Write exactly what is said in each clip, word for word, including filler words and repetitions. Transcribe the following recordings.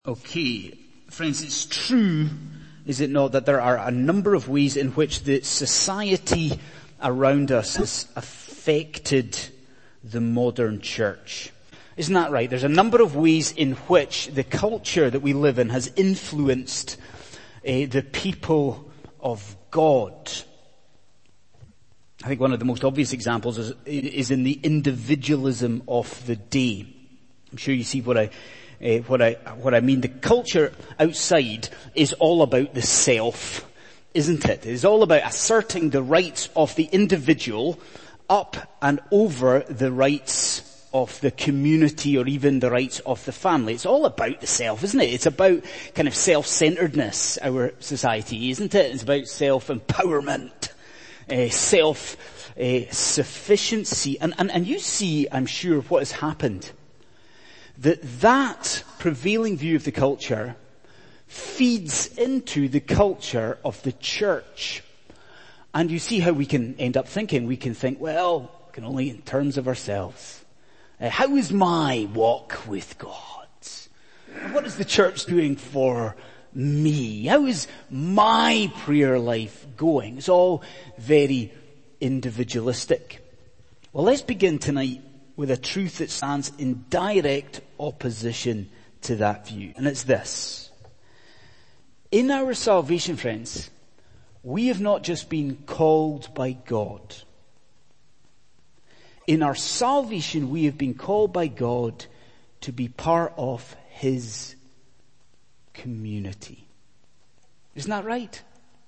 Okay, friends, it's true, is it not, that there are a number of ways in which the society around us has affected the modern church. Isn't that right? There's a number of ways in which the culture that we live in has influenced uh, the people of God. I think one of the most obvious examples is, is in the individualism of the day. I'm sure you see what I Uh, what I, what I mean. The culture outside is all about the self, isn't it? It is all about asserting the rights of the individual up and over the rights of the community or even the rights of the family. It's all about the self, isn't it? It's about kind of self-centeredness, our society, isn't it? It's about self-empowerment, uh, self-sufficiency. Uh, and, and, and you see, I'm sure, what has happened. That that prevailing view of the culture feeds into the culture of the church. And you see how we can end up thinking. We can think, well, we can only in terms of ourselves. Uh, how is my walk with God? What is the church doing for me? How is my prayer life going? It's all very individualistic. Well, let's begin tonight with a truth that stands in direct opposition to that view. And it's this. In our salvation, friends, we have not just been called by God. In our salvation, we have been called by God to be part of His community. Isn't that right?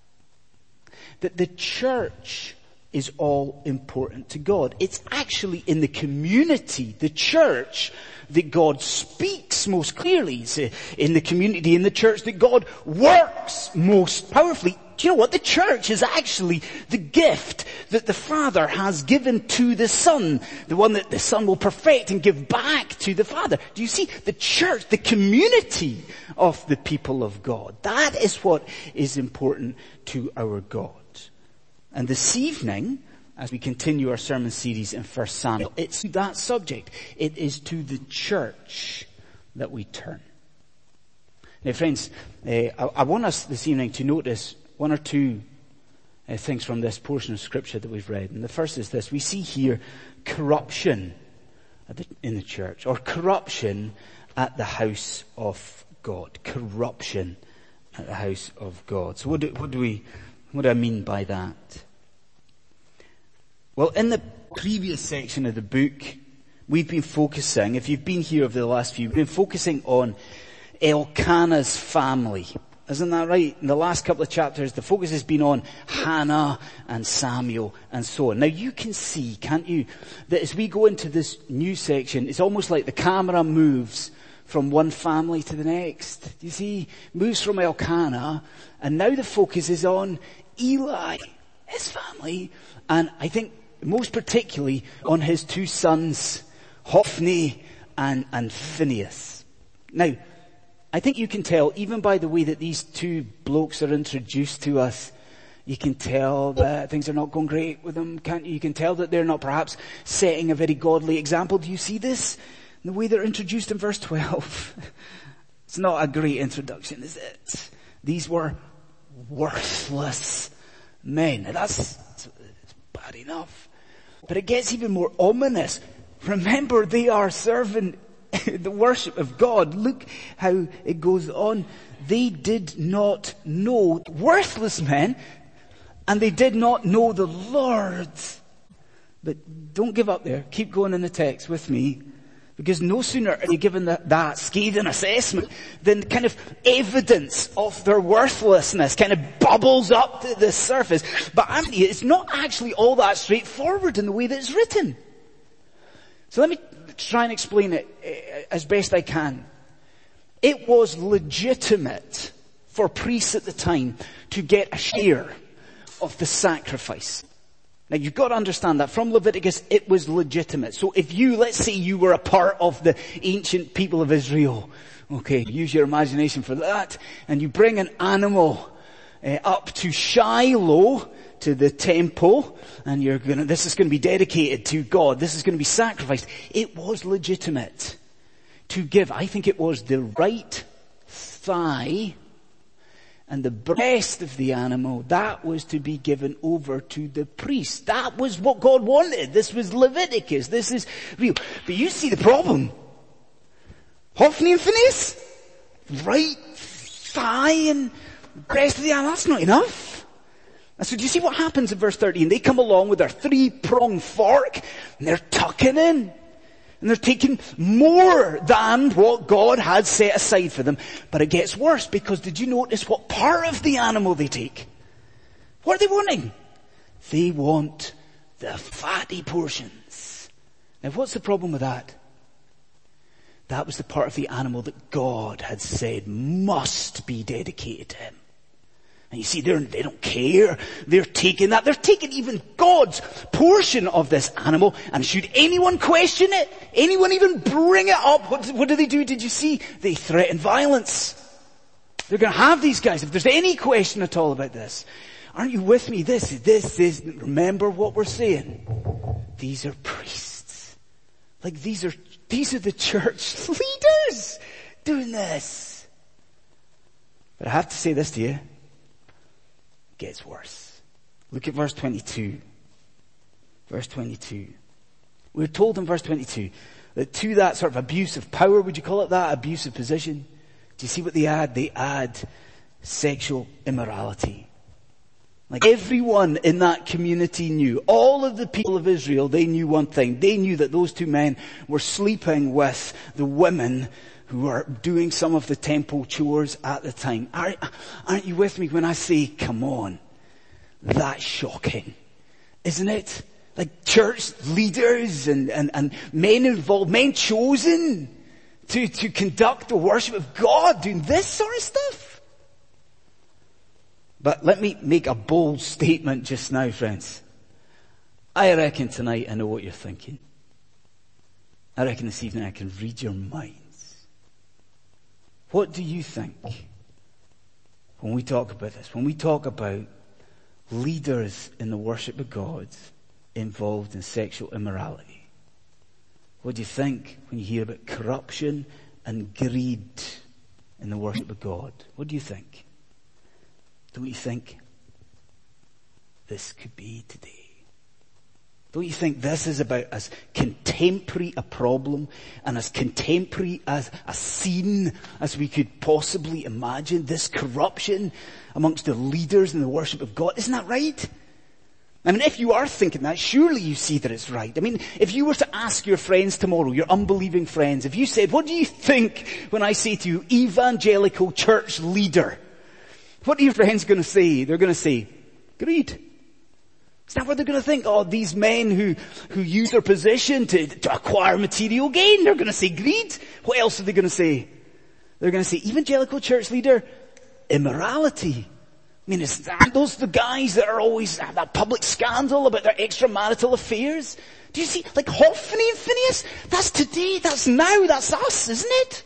That the church is all important to God. It's actually in the community, the church, that God speaks most clearly. It's in the community, in the church, that God works most powerfully. Do you know what? The church is actually the gift that the Father has given to the Son, the one that the Son will perfect and give back to the Father. Do you see? The church, the community of the people of God. That is what is important to our God. And this evening, as we continue our sermon series in First Samuel, it's to that subject. It is to the church that we turn. Now, friends, uh, I, I want us this evening to notice one or two uh, things from this portion of Scripture that we've read. And the first is this. We see here corruption at the, in the church, or corruption at the house of God. Corruption at the house of God. So what do, what do we... What do I mean by that? Well, in the previous section of the book, we've been focusing, if you've been here over the last few, we've been focusing on Elkanah's family. Isn't that right? In the last couple of chapters, the focus has been on Hannah and Samuel and so on. Now you can see, can't you, that as we go into this new section, it's almost like the camera moves from one family to the next. You see, moves from Elkanah, and now the focus is on Eli, his family, and I think most particularly on his two sons, Hophni and, and Phinehas. Now, I think you can tell, even by the way that these two blokes are introduced to us, you can tell that things are not going great with them, can't you? You can tell that they're not perhaps setting a very godly example. Do you see this? The way they're introduced in verse twelve. It's not a great introduction, is it? These were worthless men. Now that's, that's bad enough. But it gets even more ominous. Remember, they are serving the worship of God. Look how it goes on. They did not know, worthless men, and they did not know the Lord. But don't give up there. Keep going in the text with me. Because no sooner are you given that, that scathing assessment than kind of evidence of their worthlessness kind of bubbles up to the surface. But actually, it's not actually all that straightforward in the way that it's written. So let me try and explain it as best I can. It was legitimate for priests at the time to get a share of the sacrifice. Now you've got to understand that from Leviticus it was legitimate. So if you, let's say you were a part of the ancient people of Israel, okay, use your imagination for that, and you bring an animal uh, up to Shiloh, to the temple, and you're gonna, this is going to be dedicated to God, this is going to be sacrificed. It was legitimate to give. I think it was the right thigh and the breast of the animal, that was to be given over to the priest. That was what God wanted. This was Leviticus. This is real. But you see the problem. Hophni and Phinehas, right thigh and breast of the animal, that's not enough. And so do you see what happens in verse thirteen? They come along with their three-pronged fork and they're tucking in. And they're taking more than what God had set aside for them. But it gets worse, because did you notice what part of the animal they take? What are they wanting? They want the fatty portions. Now what's the problem with that? That was the part of the animal that God had said must be dedicated to him. And you see, they're, they don't care. They're taking that. They're taking even God's portion of this animal. And should anyone question it, anyone even bring it up, what, what do they do? Did you see? They threaten violence. They're going to have these guys. If there's any question at all about this, aren't you with me? This, this is, remember what we're saying. These are priests. Like these are, these are the church leaders doing this. But I have to say this to you. Gets worse. Look at verse twenty-two. Verse twenty-two. We're told in verse twenty-two that to that sort of abuse of power, would you call it that? Abuse of position. Do you see what they add? They add sexual immorality. Like everyone in that community knew, all of the people of Israel, they knew one thing. They knew that those two men were sleeping with the women who were doing some of the temple chores at the time. Aren't, aren't you with me when I say, come on? That's shocking, isn't it? Like church leaders and, and, and men involved, men chosen to, to conduct the worship of God doing this sort of stuff. But let me make a bold statement just now, friends. I reckon tonight I know what you're thinking. I reckon this evening I can read your mind. What do you think when we talk about this? When we talk about leaders in the worship of God involved in sexual immorality? What do you think when you hear about corruption and greed in the worship of God? What do you think? Don't you think this could be today? Don't you think this is about as contemporary a problem and as contemporary as a scene as we could possibly imagine? This corruption amongst the leaders in the worship of God. Isn't that right? I mean, if you are thinking that, surely you see that it's right. I mean, if you were to ask your friends tomorrow, your unbelieving friends, if you said, what do you think when I say to you, evangelical church leader? What are your friends going to say? They're going to say, greed. Is that what they're going to think? Oh, these men who, who use their position to, to acquire material gain, they're going to say greed. What else are they going to say? They're going to say evangelical church leader, immorality. I mean, is that those the guys that are always have that public scandal about their extramarital affairs? Do you see, like Hophni and Phinehas? That's today, that's now, that's us, isn't it?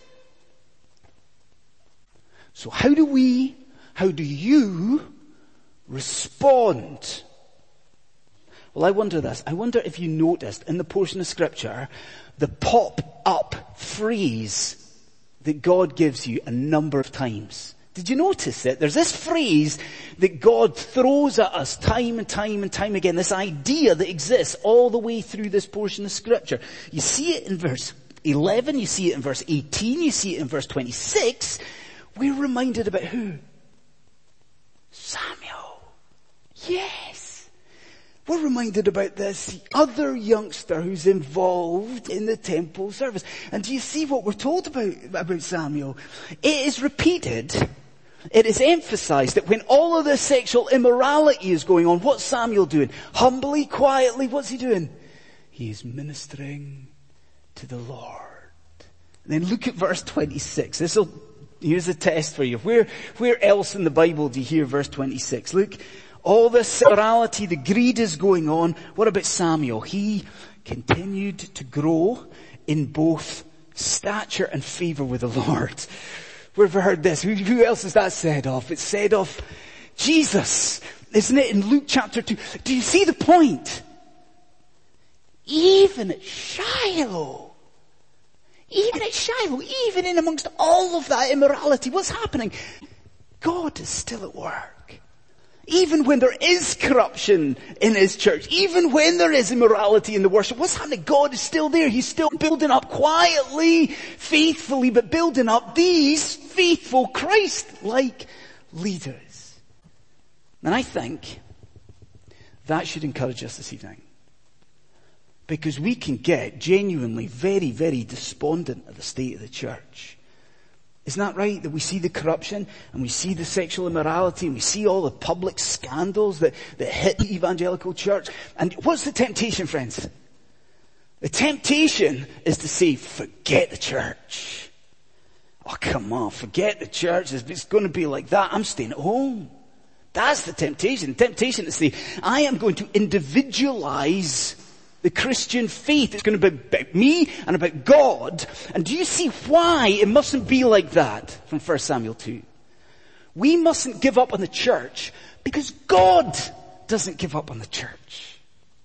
So how do we, how do you respond? Well, I wonder this. I wonder if you noticed in the portion of scripture, the pop-up phrase that God gives you a number of times. Did you notice it? There's this phrase that God throws at us time and time and time again. This idea that exists all the way through this portion of scripture. You see it in verse eleven, you see it in verse eighteen, you see it in verse twenty-six. We're reminded about who? Samuel. Yes. We're reminded about this other youngster who's involved in the temple service. And do you see what we're told about, about Samuel? It is repeated. It is emphasized that when all of this sexual immorality is going on, what's Samuel doing? Humbly, quietly, what's he doing? He is ministering to the Lord. And then look at verse twenty-six. This will, here's a test for you. Where, where else in the Bible do you hear verse twenty-six? Look. All this immorality, the greed is going on. What about Samuel? He continued to grow in both stature and favor with the Lord. We've heard this. Who, who else is that said of? It's said of Jesus, isn't it? In Luke chapter two. Do you see the point? Even at Shiloh, Even at Shiloh, even in amongst all of that immorality, what's happening? God is still at work. Even when there is corruption in his church, even when there is immorality in the worship, what's happening? God is still there. He's still building up quietly, faithfully, but building up these faithful Christ-like leaders. And I think that should encourage us this evening. Because we can get genuinely very, very despondent at the state of the church. Isn't that right? That we see the corruption and we see the sexual immorality and we see all the public scandals that, that hit the evangelical church. And what's the temptation, friends? The temptation is to say, forget the church. Oh, come on, forget the church. It's going to be like that. I'm staying at home. That's the temptation. The temptation is to say, I am going to individualize the Christian faith. It's going to be about me and about God. And do you see why it mustn't be like that from First Samuel two? We mustn't give up on the church because God doesn't give up on the church.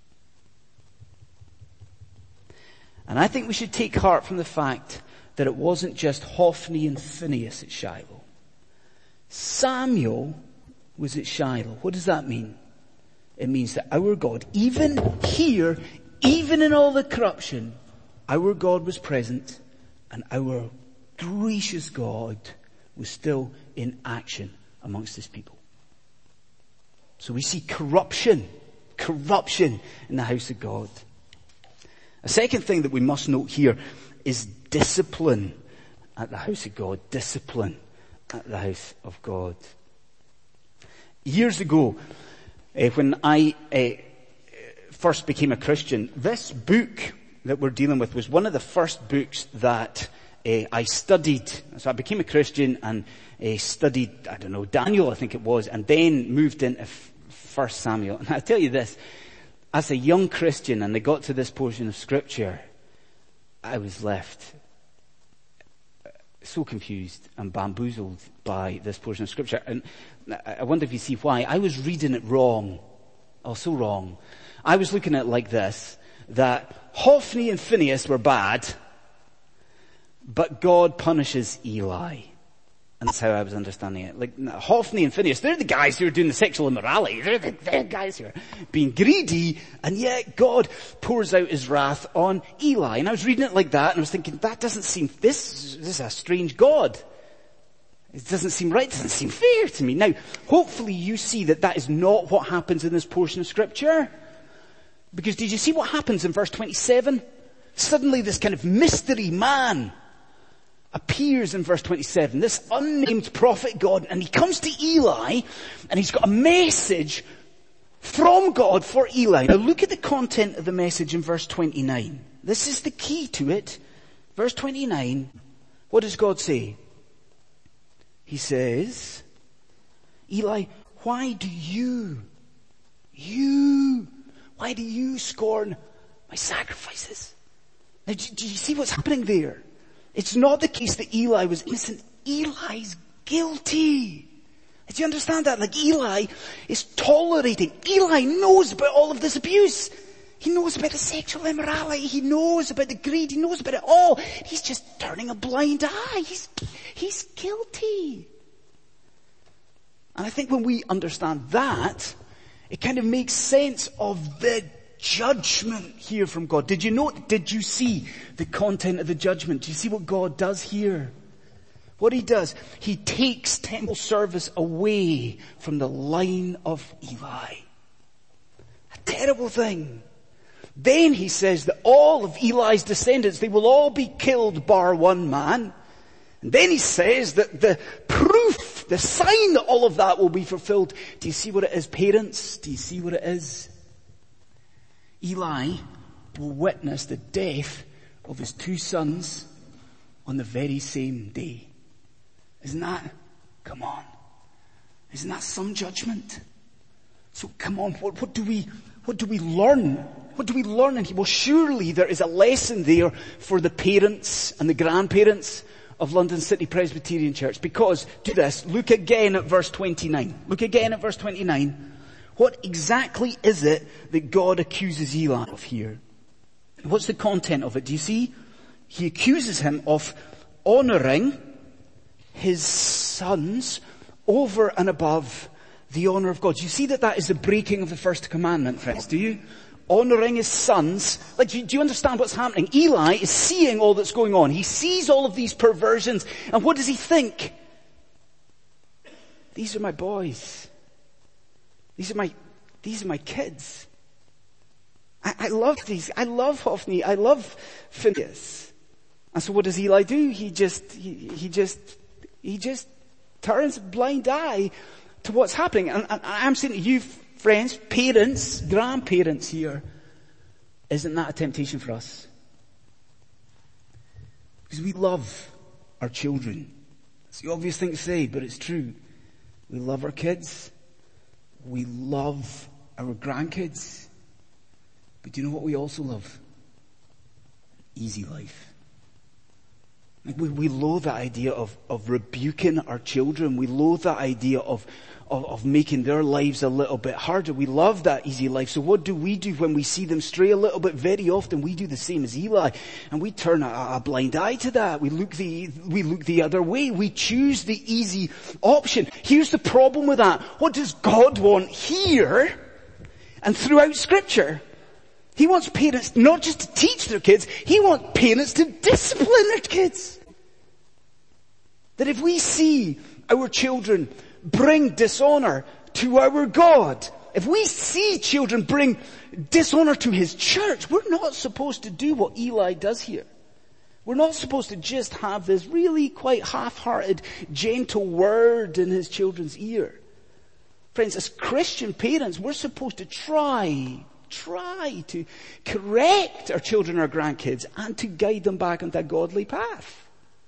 And I think we should take heart from the fact that it wasn't just Hophni and Phinehas at Shiloh. Samuel was at Shiloh. What does that mean? It means that our God, even here, even in all the corruption, our God was present and our gracious God was still in action amongst his people. So we see corruption, corruption in the house of God. A second thing that we must note here is discipline at the house of God. Discipline at the house of God. Years ago, uh, when I uh, first became a Christian, this book that we're dealing with was one of the first books that uh, I studied. So I became a Christian and uh, studied, I don't know, Daniel, I think it was, and then moved into First Samuel. And I tell you this, as a young Christian, and I got to this portion of Scripture, I was left so confused and bamboozled by this portion of Scripture. And I wonder if you see why. I was reading it wrong. Oh, so wrong. I was looking at it like this, that Hophni and Phinehas were bad, but God punishes Eli. And that's how I was understanding it. Like, Hophni and Phinehas, they're the guys who are doing the sexual immorality. They're the, they're the guys who are being greedy, and yet God pours out his wrath on Eli. And I was reading it like that, and I was thinking, that doesn't seem, this, this is a strange God. It doesn't seem right, it doesn't seem fair to me. Now, hopefully you see that that is not what happens in this portion of Scripture. Because did you see what happens in verse twenty-seven? Suddenly this kind of mystery man appears in verse twenty-seven, this unnamed prophet God, and he comes to Eli, and he's got a message from God for Eli. Now look at the content of the message in verse twenty-nine. This is the key to it. Verse twenty-nine, what does God say? He says, Eli, why do you, you, why do you scorn my sacrifices? Now, do, do you see what's happening there? It's not the case that Eli was innocent. Eli's guilty. Do you understand that? Like, Eli is tolerating. Eli knows about all of this abuse. He knows about the sexual immorality. He knows about the greed. He knows about it all. He's just turning a blind eye. He's, he's guilty. And I think when we understand that, it kind of makes sense of the judgment here from God. Did you note, did you see the content of the judgment? Do you see what God does here? What he does, he takes temple service away from the line of Eli. A terrible thing. Then he says that all of Eli's descendants, they will all be killed bar one man. And then he says that the proof, the sign that all of that will be fulfilled. Do you see what it is, parents? Do you see what it is? Eli will witness the death of his two sons on the very same day. Isn't that, come on, isn't that some judgment? So come on, what, what do we, what do we learn? What do we learn in here? Well, surely there is a lesson there for the parents and the grandparents of London City Presbyterian Church. Because, do this, look again at verse twenty-nine. Look again at verse twenty-nine. What exactly is it that God accuses Eli of here? What's the content of it? Do you see? he accuses him of honoring his sons over and above the honor of God. You see that that is the breaking of the first commandment, friends, do you? Honoring his sons. Like, do you, do you understand what's happening? Eli is seeing all that's going on. He sees all of these perversions, and what does he think? These are my boys. These are my, these are my kids. I, I love these. I love Hophni. I love Phinehas. And so what does Eli do? He just, he, he just, he just turns a blind eye to what's happening. And, and I'm saying to you, friends, parents, grandparents here, isn't that a temptation for us? Because we love our children. It's the obvious thing to say, but it's true. We love our kids. We love our grandkids. But do you know what we also love? Easy life. Like we, we loathe that idea of, of rebuking our children. We loathe that idea of, of, of making their lives a little bit harder. We love that easy life. So what do we do when we see them stray a little bit? Very often we do the same as Eli. And we turn a, a blind eye to that. We look the, we look the other way. We choose the easy option. Here's the problem with that. What does God want here and throughout Scripture? He wants parents not just to teach their kids, he wants parents to discipline their kids. That if we see our children bring dishonor to our God, if we see children bring dishonor to his church, we're not supposed to do what Eli does here. We're not supposed to just have this really quite half-hearted, gentle word in his children's ear. Friends, as Christian parents, we're supposed to try Try to correct our children, our grandkids, and to guide them back onto a godly path.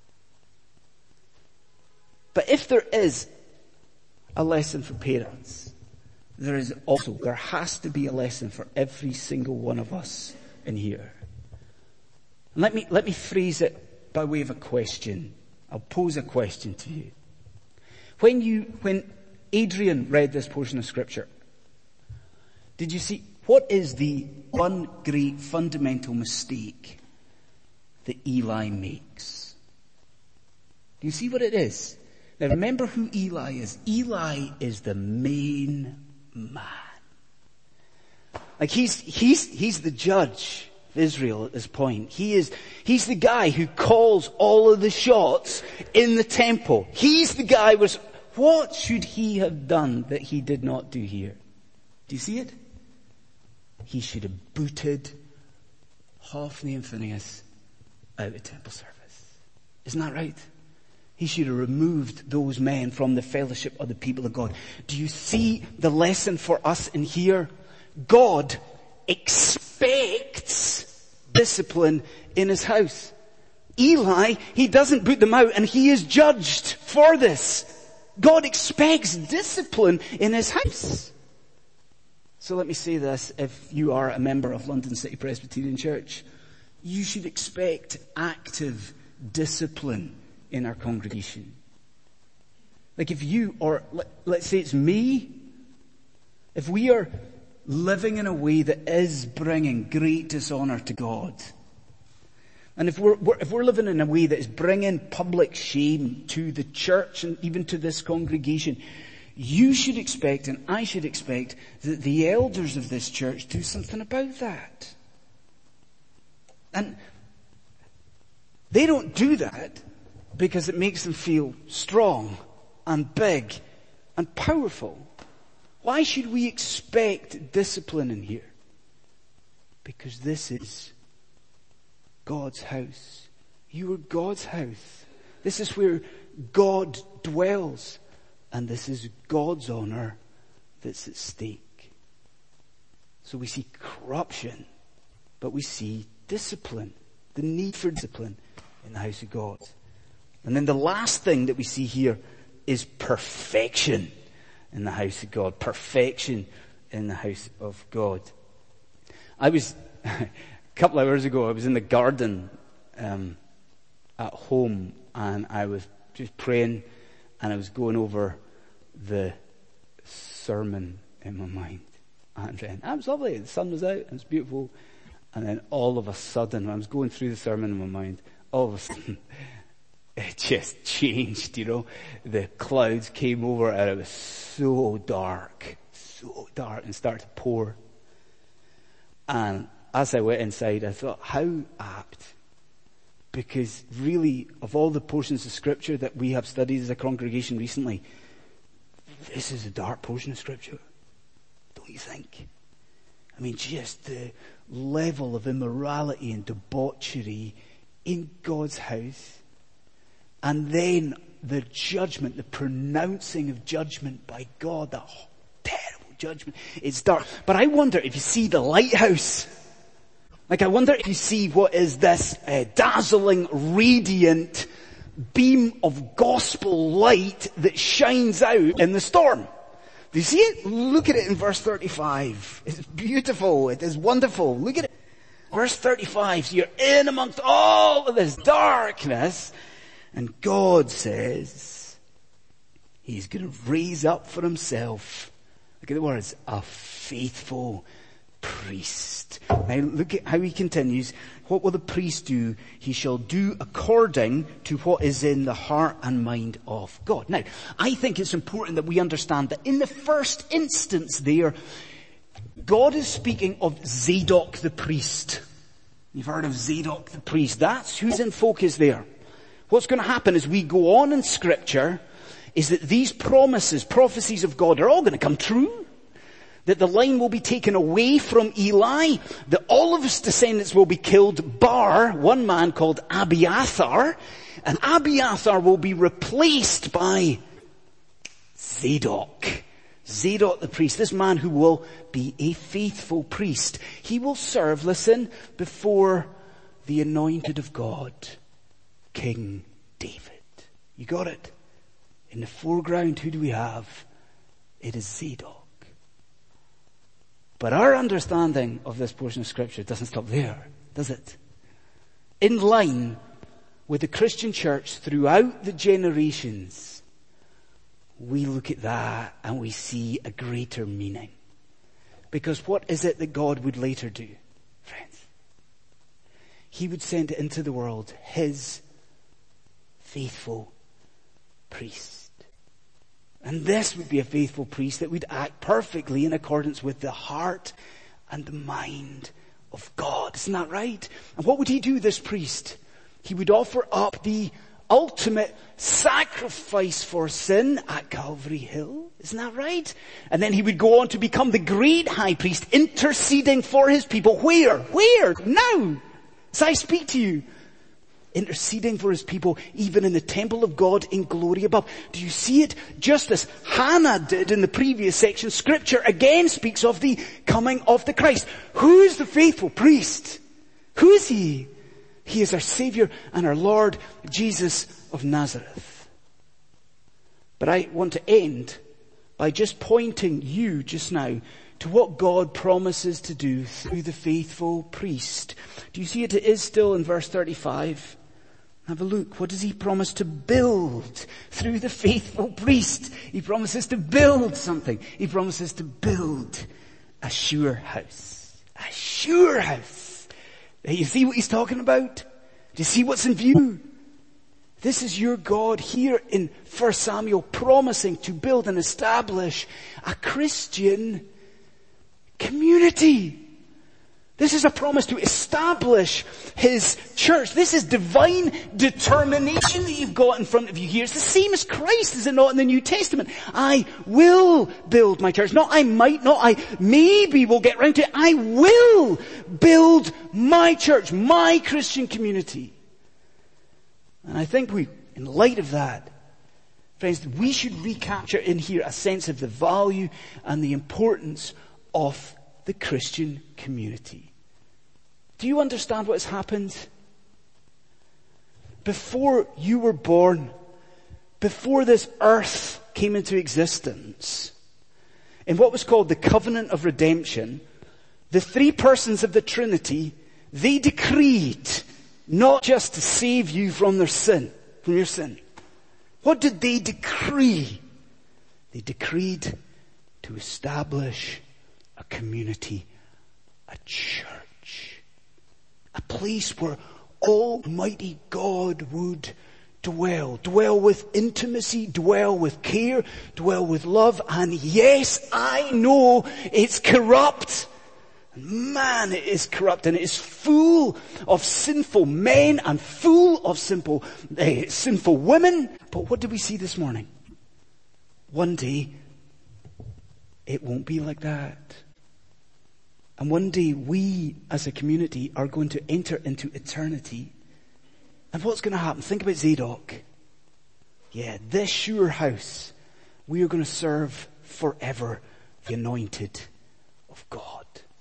But if there is a lesson for parents, there is also, there has to be a lesson for every single one of us in here. And let me, let me phrase it by way of a question. I'll pose a question to you. When you, when Adrian read this portion of Scripture, did you see, what is the one great fundamental mistake that Eli makes? Do you see what it is? Now remember who Eli is. Eli is the main man. Like he's, he's, he's the judge of Israel at this point. He is, he's the guy who calls all of the shots in the temple. He's the guy who's, what should he have done that he did not do here? Do you see it? He should have booted Hophni and Phinehas out of temple service. Isn't that right? He should have removed those men from the fellowship of the people of God. Do you see the lesson for us in here? God expects discipline in his house. Eli, he doesn't boot them out and he is judged for this. God expects discipline in his house. So let me say this, if you are a member of London City Presbyterian Church, you should expect active discipline in our congregation. Like if you, or let, let's say it's me, if we are living in a way that is bringing great dishonor to God, and if we're, we're if we're living in a way that is bringing public shame to the church and even to this congregation, you should expect, and I should expect, that the elders of this church do something about that. And they don't do that because it makes them feel strong and big and powerful. Why should we expect discipline in here? Because this is God's house. You are God's house. This is where God dwells. And this is God's honor that's at stake. So we see corruption, but we see discipline, the need for discipline in the house of God. And then the last thing that we see here is perfection in the house of God. Perfection in the house of God. I was, a couple of hours ago, I was in the garden um, at home and I was just praying and I was going over the sermon in my mind. And then, that was lovely. The sun was out. It was beautiful. And then all of a sudden, when I was going through the sermon in my mind, all of a sudden, it just changed, you know. The clouds came over and it was so dark, so dark, and started to pour. And as I went inside, I thought, how apt. Because really, of all the portions of scripture that we have studied as a congregation recently, this is a dark portion of scripture. Don't you think? I mean, just the level of immorality and debauchery in God's house. And then the judgment, the pronouncing of judgment by God, that terrible judgment. It's dark. But I wonder if you see the lighthouse. Like, I wonder if you see what is this uh, dazzling, radiant beam of gospel light that shines out in the storm. Do you see it? Look at it in verse thirty-five. It's beautiful. It is wonderful. Look at it. Verse thirty-five. So you're in amongst all of this darkness, and God says He's going to raise up for Himself, look at the words, a faithful priest. Now look at how He continues. What will the priest do? He shall do according to what is in the heart and mind of God. Now, I think it's important that we understand that in the first instance there, God is speaking of Zadok the priest. You've heard of Zadok the priest. That's who's in focus there. What's going to happen as we go on in Scripture is that these promises, prophecies of God are all going to come true. That the line will be taken away from Eli, that all of his descendants will be killed, bar one man called Abiathar, and Abiathar will be replaced by Zadok. Zadok the priest, this man who will be a faithful priest. He will serve, listen, before the anointed of God, King David. You got it? In the foreground, who do we have? It is Zadok. But our understanding of this portion of Scripture doesn't stop there, does it? In line with the Christian church throughout the generations, we look at that and we see a greater meaning. Because what is it that God would later do, friends? He would send into the world His faithful priest. And this would be a faithful priest that would act perfectly in accordance with the heart and the mind of God. Isn't that right? And what would he do, this priest? He would offer up the ultimate sacrifice for sin at Calvary Hill. Isn't that right? And then he would go on to become the great high priest, interceding for his people. Where? Where? Now. As I speak to you. Interceding for his people, even in the temple of God in glory above. Do you see it? Just as Hannah did in the previous section, Scripture again speaks of the coming of the Christ. Who is the faithful priest? Who is he? He is our Savior and our Lord, Jesus of Nazareth. But I want to end by just pointing you just now to what God promises to do through the faithful priest. Do you see it? It is still in verse thirty-five. Have a look. What does he promise to build through the faithful priest? He promises to build something. He promises to build a sure house. A sure house. You see what he's talking about? Do you see what's in view? This is your God here in First Samuel promising to build and establish a Christian community. This is a promise to establish His church. This is divine determination that you've got in front of you here. It's the same as Christ, is it not, in the New Testament? I will build my church. Not I might, not I maybe will get round to it. I will build my church, my Christian community. And I think we, in light of that, friends, we should recapture in here a sense of the value and the importance of the Christian community. Do you understand what has happened? Before you were born, before this earth came into existence, in what was called the covenant of redemption, the three persons of the Trinity, they decreed not just to save you from their sin, from your sin. What did they decree? They decreed to establish a community, a church, a place where Almighty God would dwell. Dwell with intimacy, dwell with care, dwell with love. And yes, I know it's corrupt. Man, it is corrupt, and it is full of sinful men and full of simple, uh, sinful women. But what did we see this morning? One day, it won't be like that. And one day, we as a community are going to enter into eternity. And what's going to happen? Think about Zadok. Yeah, this sure house, we are going to serve forever the anointed of God.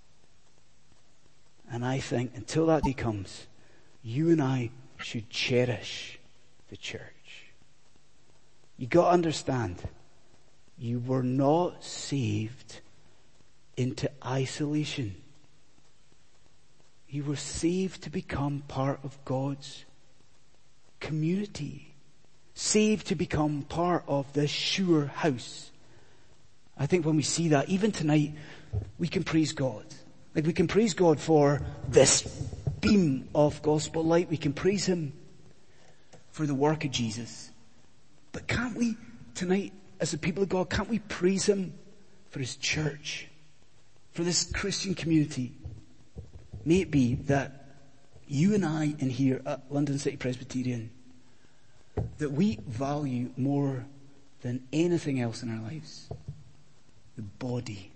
And I think until that day comes, you and I should cherish the church. You got to understand, you were not saved into isolation. You were saved to become part of God's community. Saved to become part of this sure house. I think when we see that, even tonight, we can praise God. Like we can praise God for this beam of gospel light. We can praise Him for the work of Jesus. But can't we tonight, as the people of God, can't we praise Him for His church? For this Christian community? May it be that you and I in here at London City Presbyterian, that we value more than anything else in our lives the body